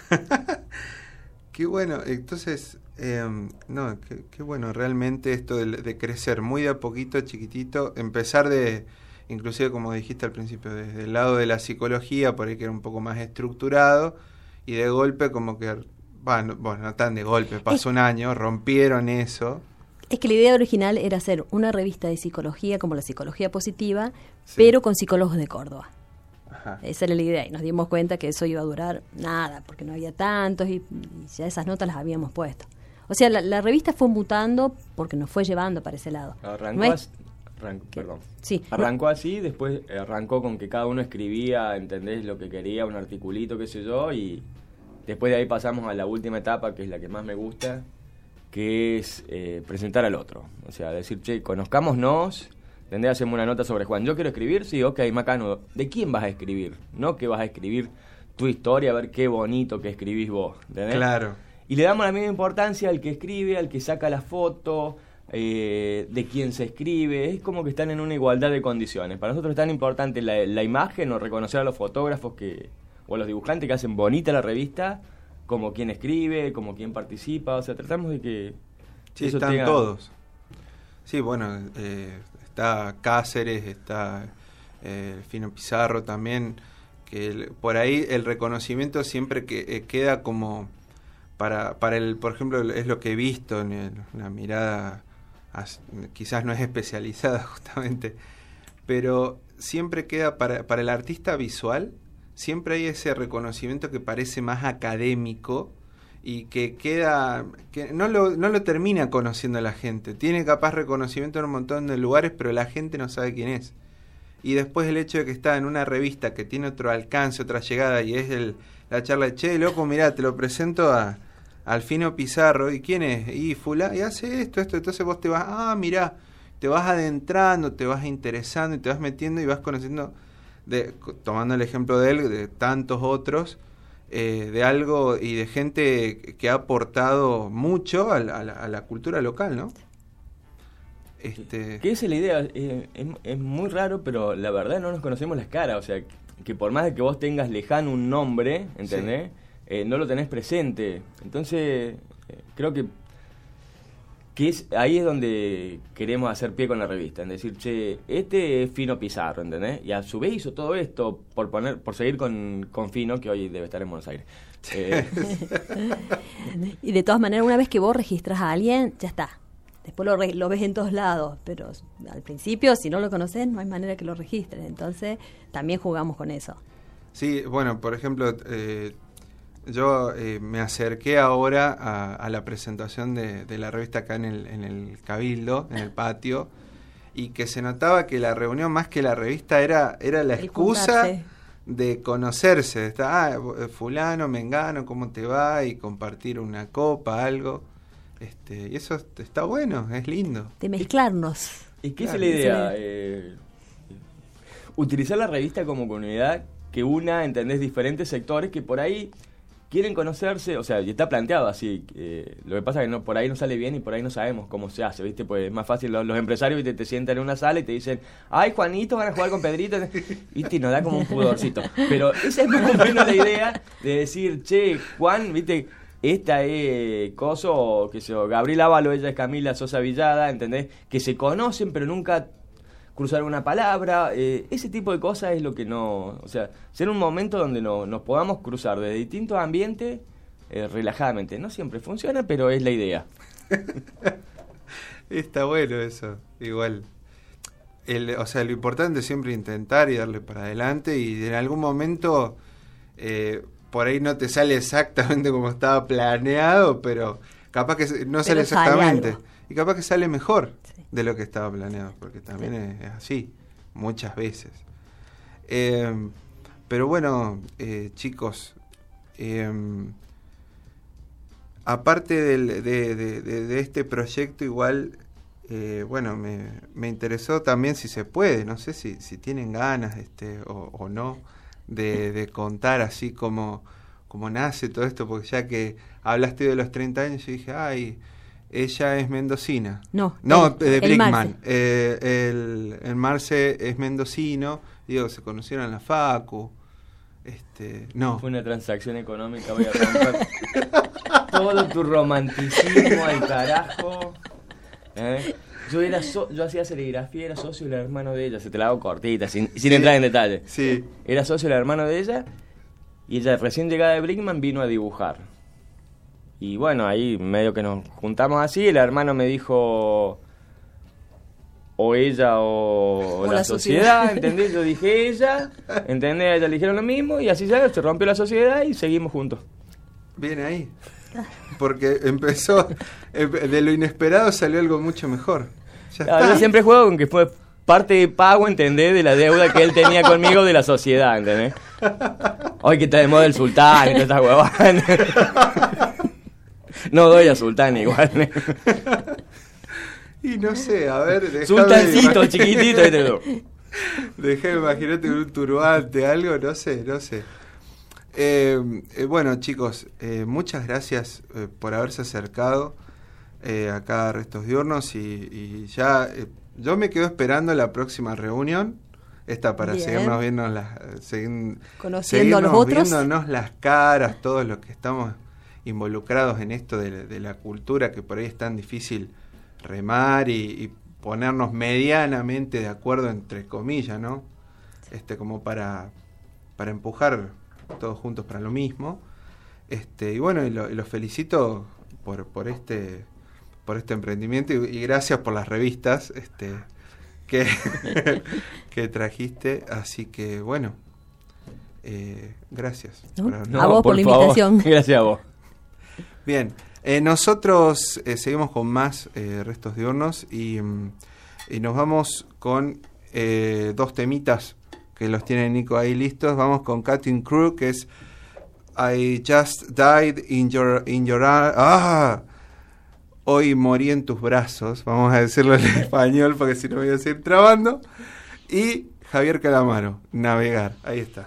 Qué bueno, entonces, eh, no, qué, qué bueno realmente esto de, de crecer muy de a poquito, chiquitito, empezar de... Inclusive, como dijiste al principio, desde el lado de la psicología, por ahí que era un poco más estructurado, y de golpe como que, bueno, bueno no tan de golpe, pasó es, un año, rompieron eso. Es que la idea original era hacer una revista de psicología, como la psicología positiva, sí. pero con psicólogos de Córdoba. Ajá. Esa era la idea, y nos dimos cuenta que eso iba a durar nada, porque no había tantos, y, y ya esas notas las habíamos puesto. O sea, la, la revista fue mutando porque nos fue llevando para ese lado. Arrancó no es, Arrancó, perdón. Sí. Arrancó así, después arrancó con que cada uno escribía, ¿entendés? Lo que quería, un articulito, qué sé yo, y después de ahí pasamos a la última etapa, que es la que más me gusta, que es eh, presentar al otro. O sea, decir, che, conozcámonos, ¿entendés? Hacemos una nota sobre Juan. ¿Yo quiero escribir? Sí, ok, Macano. ¿De quién vas a escribir? No que vas a escribir tu historia, a ver qué bonito que escribís vos, ¿entendés? Claro. Y le damos la misma importancia al que escribe, al que saca la foto... Eh, de quién se escribe, es como que están en una igualdad de condiciones. Para nosotros es tan importante la, la imagen o reconocer a los fotógrafos que o a los dibujantes que hacen bonita la revista, como quien escribe, como quien participa, o sea, tratamos de que sí, eso están tenga... todos. Sí, bueno, eh, está Cáceres, está eh, Fino Pizarro también, que el, por ahí el reconocimiento siempre que eh, queda como para para el, por ejemplo, es lo que he visto en el, una mirada quizás no es especializada justamente, pero siempre queda para, para el artista visual, siempre hay ese reconocimiento que parece más académico y que queda, que no lo, no lo termina conociendo la gente, tiene capaz reconocimiento en un montón de lugares, pero la gente no sabe quién es. Y después el hecho de que está en una revista que tiene otro alcance, otra llegada, y es el, la charla de, che, loco, mirá, te lo presento a al Fino Pizarro, ¿y quién es? Y fulano, y hace esto, esto, entonces vos te vas, ah, mirá, te vas adentrando, te vas interesando y te vas metiendo y vas conociendo, de, tomando el ejemplo de él, de tantos otros, eh, de algo y de gente que ha aportado mucho a la, a la, a la cultura local, ¿no? Este... Que esa es la idea, eh, es, es muy raro, pero la verdad no nos conocemos las caras, o sea, que por más de que vos tengas lejano un nombre, ¿entendés? Sí. Eh, no lo tenés presente. Entonces, eh, creo que que es, ahí es donde queremos hacer pie con la revista, en decir, che, este es Fino Pizarro, ¿entendés? Y a su vez hizo todo esto por poner, por seguir con, con Fino, que hoy debe estar en Buenos Aires. Eh. Y de todas maneras, una vez que vos registras a alguien, ya está. Después lo, re, lo ves en todos lados, pero al principio, si no lo conoces, no hay manera que lo registres. Entonces, también jugamos con eso. Sí, bueno, por ejemplo, eh, yo eh, me acerqué ahora a, a la presentación de, de la revista acá en el, en el Cabildo, en el patio, y que se notaba que la reunión, más que la revista, era, era la excusa de conocerse. Está, ah, fulano, mengano, ¿cómo te va? Y compartir una copa, algo. Este, y eso está bueno, es lindo. De mezclarnos. ¿Y qué es la idea? Eh, utilizar la revista como comunidad que una, ¿entendés? Diferentes sectores que por ahí quieren conocerse, o sea, y está planteado así. Eh, lo que pasa es que no, por ahí no sale bien y por ahí no sabemos cómo se hace, ¿viste? Pues es más fácil, los, los empresarios, ¿viste? Te sientan en una sala y te dicen, ay, Juanito, van a jugar con Pedrito, ¿viste? Y nos da como un pudorcito. Pero esa es más o menos la idea de decir, che, Juan, ¿viste? Esta es Coso, que sé yo, Gabriel Ávalo, ella es Camila Sosa Villada, ¿entendés? Que se conocen, pero nunca cruzaron una palabra. Eh, ese tipo de cosas es lo que no... O sea, ser un momento donde no, nos podamos cruzar de distintos ambientes eh, relajadamente. No siempre funciona, pero es la idea. Está bueno eso, igual. El, o sea, lo importante es siempre intentar y darle para adelante, y en algún momento... Eh, por ahí no te sale exactamente como estaba planeado, pero capaz que no pero sale exactamente. Y capaz que sale mejor sí. de lo que estaba planeado, porque también sí. es, es así, muchas veces. Eh, pero bueno, eh, chicos, eh, aparte del, de, de, de, de este proyecto, igual, eh, bueno, me, me interesó también, si se puede, no sé si, si tienen ganas este o, o no, De, de contar así como, como nace todo esto, porque ya que hablaste de los treinta años, yo dije, ay, ella es mendocina. No, no el, de Blickman. El Marce. Eh, el, el Marce es mendocino, digo, se conocieron en la Facu. Este, no. Fue una transacción económica, voy a romper todo tu romanticismo al carajo. ¿Eh? Yo era so, yo hacía serigrafía, era socio del hermano de ella, se te la hago cortita, sin, sin sí, entrar en detalle. Sí. Era socio del hermano de ella, y ella recién llegada de Blickman vino a dibujar. Y bueno, ahí medio que nos juntamos así, el hermano me dijo o ella o, o la, la sociedad, sociedad, ¿entendés? Yo dije ella, ¿entendés? A ella le dijeron lo mismo, y así ya se rompió la sociedad y seguimos juntos. Viene ahí. Porque empezó, de lo inesperado salió algo mucho mejor. Ya está. Yo siempre juego con que fue parte de pago, ¿entendés? De la deuda que él tenía conmigo de la sociedad, ¿entendés? Hoy que está de moda el sultán y todas estas huevadas. No doy a sultán igual. ¿eh? Y no sé, a ver... Sultancito, chiquitito. Dejé, imagínate un turbante, algo, no sé, no sé. Eh, eh, bueno, chicos, eh, muchas gracias eh, por haberse acercado eh, acá a Restos Diurnos, y, y ya eh, yo me quedo esperando la próxima reunión, esta para Bien. seguirnos viendo las, segui- conociendo a los otros, viéndonos las caras, todos los que estamos involucrados en esto de, de la cultura, que por ahí es tan difícil remar y, y ponernos medianamente de acuerdo, entre comillas, ¿no? Este, como para, para empujar todos juntos para lo mismo. Este, y bueno, y lo, y los felicito por, por este por este emprendimiento, y, y gracias por las revistas este que, que trajiste, así que bueno, eh, gracias. ¿No? Por no, a vos por, por la favor. invitación. Gracias a vos. Bien, eh, nosotros eh, seguimos con más eh, Restos Diurnos, y, y nos vamos con eh, dos temitas que los tiene Nico ahí listos. Vamos con Cutting Crew, que es I Just Died in Your in your ah Hoy morí en tus brazos, vamos a decirlo en español porque si no voy a seguir trabando. Y Javier Calamaro, Navegar, ahí está.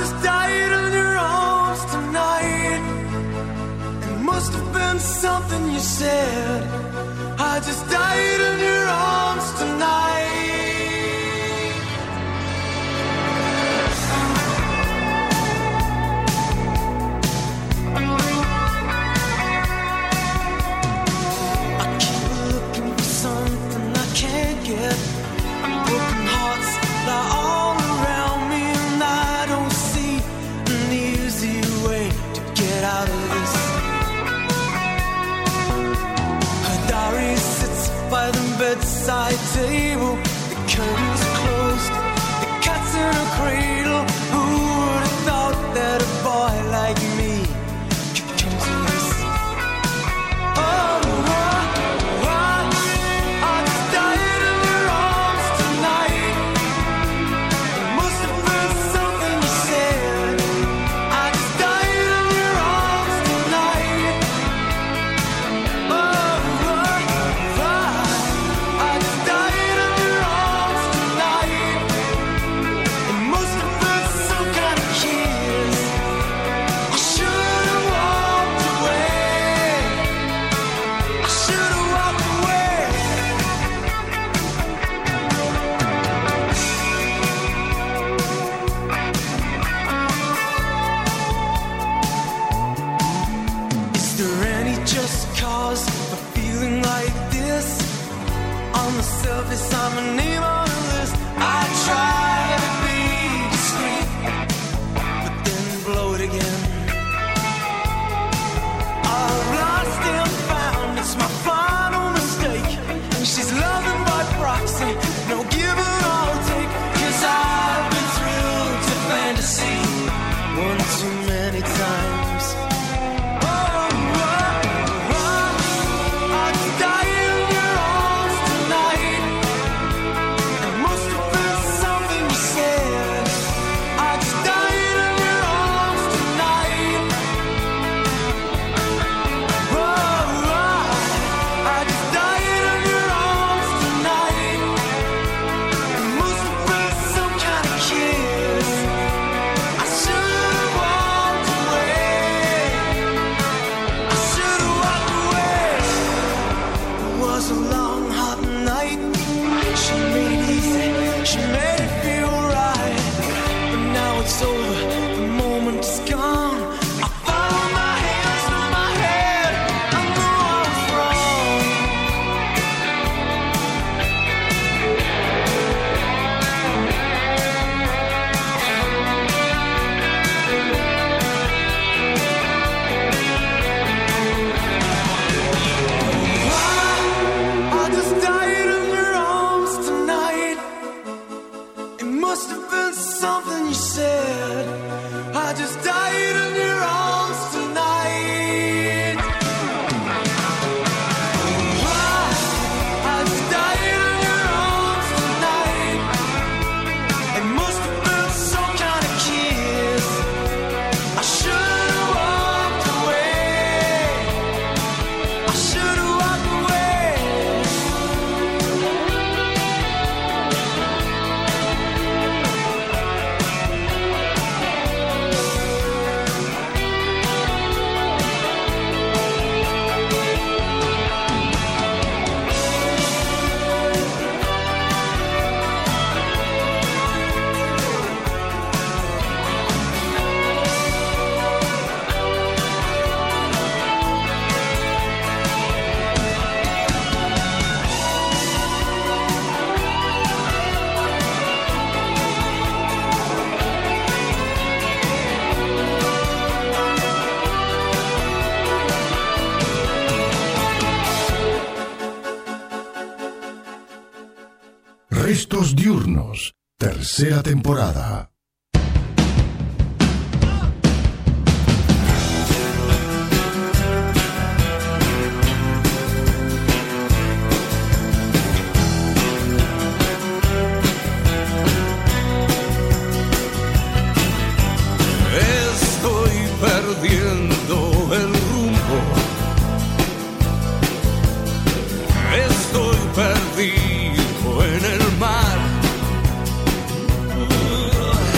Something you said. I just died in your arms tonight. I keep looking for something I can't get. Broken hearts lie all around me, and I don't see an easy way to get out of this. Her diary sits by the bedside table. The curtains are closed, the cat's in a cradle. Who would have thought that a boy like me could come to this? Oh, I, I, I just died in your arms tonight. It must have been something you said. I just died in your arms tonight. Oh, I, I just died in your arms tonight. It must have been some kind of kiss. I should have walked away. I should have walked away. Is there any just cause for feeling like this? On the surface, I'm a name on a list. I try to be discreet, but then blow it again. I've lost and found, it's my final mistake. And she's loving by proxy, no give and I'll take. Cause I've been thrilled to fantasy one too many times. Oh, oh, oh, I just died in your arms tonight. It must have been something you said. I just died in your arms tonight. Oh, oh, I just died in your arms tonight. It must have been some kind of kiss. I should have walked away. I should have walked away. It was a long, hot night. She made it easy. She made it feel right. But now it's over. The moment is gone. I found my hands through my head. I know I was wrong. I just died in your arms tonight. It must have been something you said. I just died in your arms tonight. I just died in your arms tonight. It must have been some kind of kiss. I should have walked away. I should have walked away. Restos diurnos, tercera temporada. Estoy perdiendo el rumbo. Estoy perdido en el mar.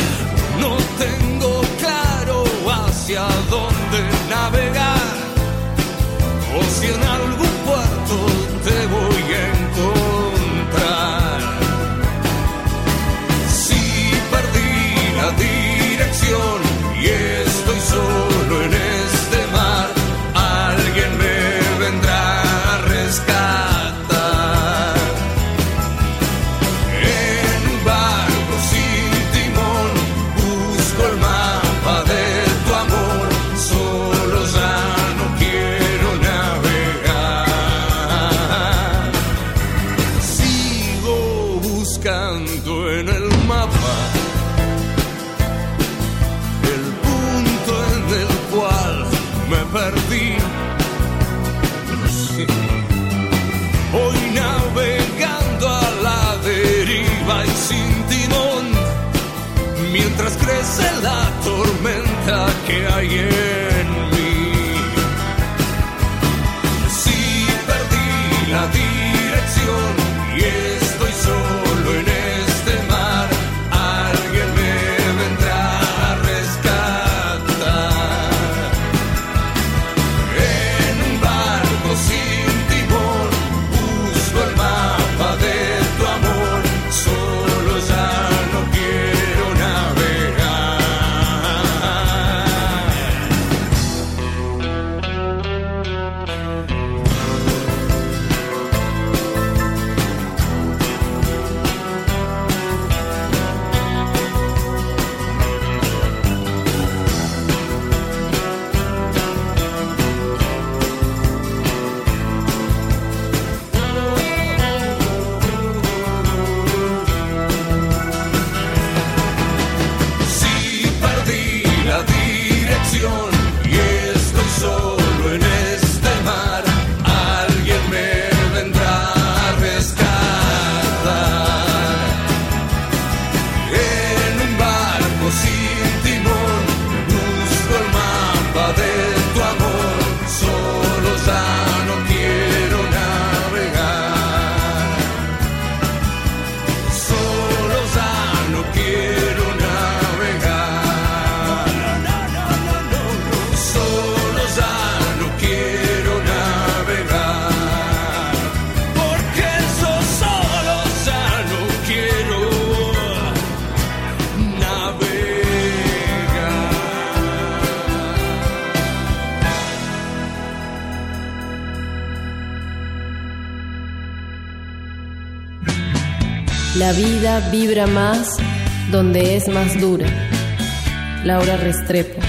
solo en el mapa, el punto en el cual me perdí. Sí. Hoy navegando a la deriva y sin timón, mientras crece la tormenta que hay en mí. Sí, perdí la dirección y estoy solo en este mar. Alguien me vendrá a rescatar. En un barco sin timón busco el mapa de tu amor. Solo ya no quiero navegar. Sí, perdí la dirección y estoy solo en este mar. Alguien me vendrá a rescatar. En un barco sin timón busco el mapa de tu amor. Solo ya no quiero navegar. Solo ya no quiero navegar. Solo ya no quiero navegar. Porque yo solo ya no quiero navegar. La vida vibra más donde es más dura. Laura Restrepo.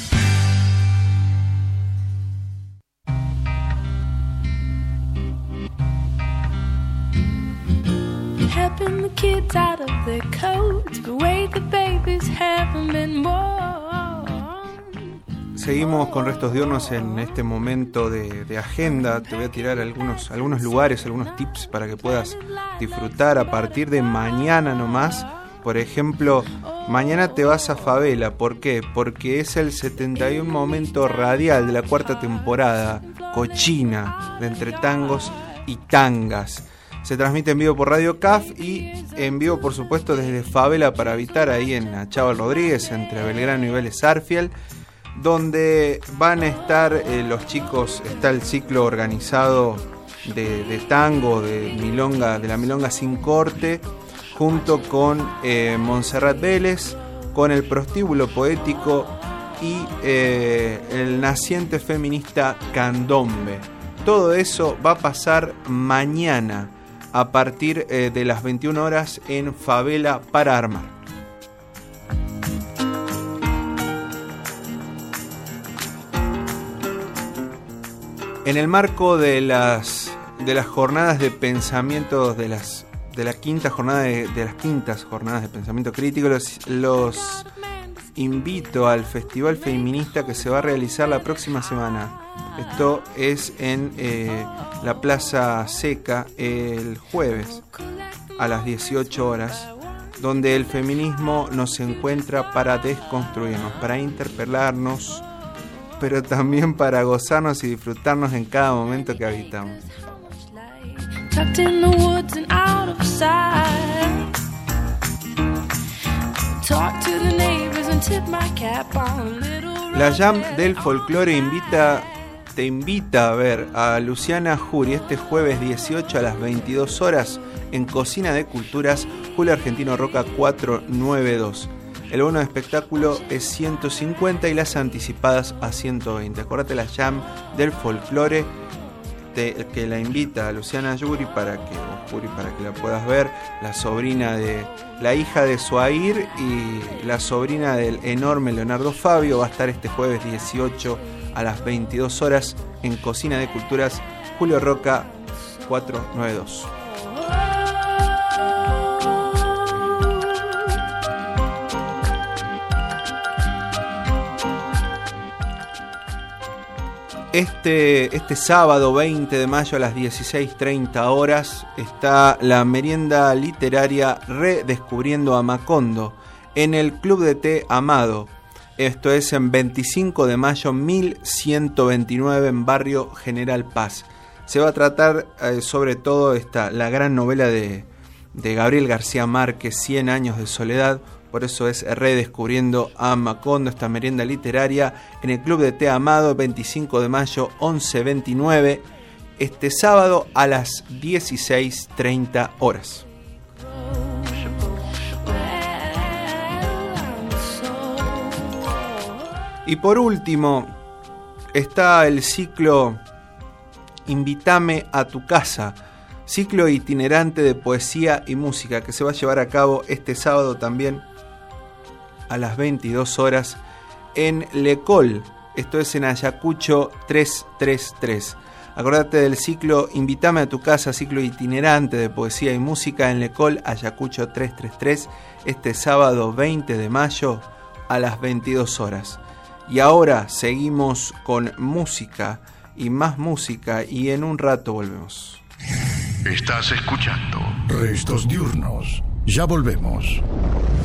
Helping the kids out of their coats, but wait, the babies haven't been born. Seguimos con Restos Diurnos en este momento de, de agenda. Te voy a tirar algunos, algunos lugares, algunos tips para que puedas disfrutar a partir de mañana nomás. Por ejemplo, mañana te vas a Favela. ¿Por qué? Porque es el setenta y uno momento radial de la cuarta temporada cochina de Entre Tangos y Tangas. Se transmite en vivo por Radio C A F y en vivo, por supuesto, desde Favela para Habitar, ahí en Achával Rodríguez, entre Belgrano y Vélez Arfiel, donde van a estar eh, los chicos. Está el ciclo organizado de, de tango, de milonga, de la milonga sin corte, junto con eh, Montserrat Vélez, con el prostíbulo poético y eh, el naciente feminista Candombe. Todo eso va a pasar mañana a partir eh, de las veintiuna horas en Favela para Armar. En el marco de las de las jornadas de pensamiento, de las de la quinta jornada de, de las quintas jornadas de pensamiento crítico, los, los invito al Festival Feminista que se va a realizar la próxima semana. Esto es en eh, la Plaza Seca el jueves a las dieciocho horas, donde el feminismo nos encuentra para desconstruirnos, para interpelarnos, pero también para gozarnos y disfrutarnos en cada momento que habitamos. La Jam del Folclore invita, te invita a ver a Luciana Jury este jueves dieciocho a las veintidós horas en Cocina de Culturas, Julio Argentino Roca cuatrocientos noventa y dos. El bono de espectáculo es ciento cincuenta y las anticipadas a ciento veinte. Acordate, la Jam del Folclore, te, que la invita a Luciana Jury para que, o Jury, para que la puedas ver, la sobrina de, la hija de Suair y la sobrina del enorme Leonardo Fabio. Va a estar este jueves dieciocho a las veintidós horas en Cocina de Culturas, Julio Roca cuatrocientos noventa y dos. Este, este sábado veinte de mayo a las dieciséis treinta horas está la merienda literaria Redescubriendo a Macondo en el Club de Té Amado. Esto es en veinticinco de mayo mil ciento veintinueve en Barrio General Paz. Se va a tratar eh, sobre todo esta, la gran novela de, de Gabriel García Márquez, Cien años de soledad. Por eso es Redescubriendo a Macondo, esta merienda literaria en el Club de Té Amado, veinticinco de mayo, once veintinueve, este sábado a las dieciséis treinta horas. Y por último, está el ciclo Invítame a tu casa, ciclo itinerante de poesía y música que se va a llevar a cabo este sábado también a las veintidós horas en Lecol, esto es en Ayacucho trescientos treinta y tres. Acordate del ciclo Invítame a tu casa, ciclo itinerante de poesía y música en Lecol, Ayacucho trescientos treinta y tres, este sábado veinte de mayo a las veintidós horas. Y ahora seguimos con música y más música y en un rato volvemos. Estás escuchando Restos Diurnos. Ya volvemos.